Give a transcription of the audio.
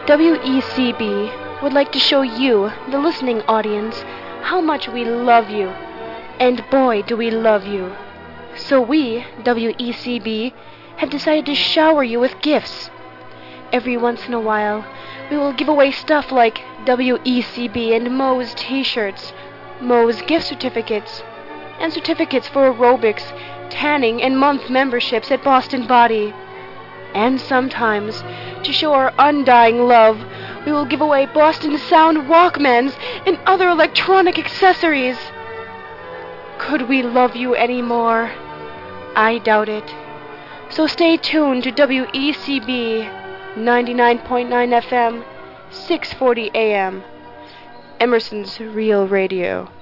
WECB would like to show you, the listening audience, how much we love you. And boy, do we love you. So we, WECB, have decided to shower you with gifts. Every once in a while, we will give away stuff like WECB and Moe's t-shirts, Moe's gift certificates, and certificates for aerobics, tanning, and month memberships at Boston Body. And sometimes, to show our undying love, we will give away Boston Sound Walkmans and other electronic accessories. Could we love you any more? I doubt it. So stay tuned to WECB 99.9 FM, 640 AM, Emerson's Real Radio.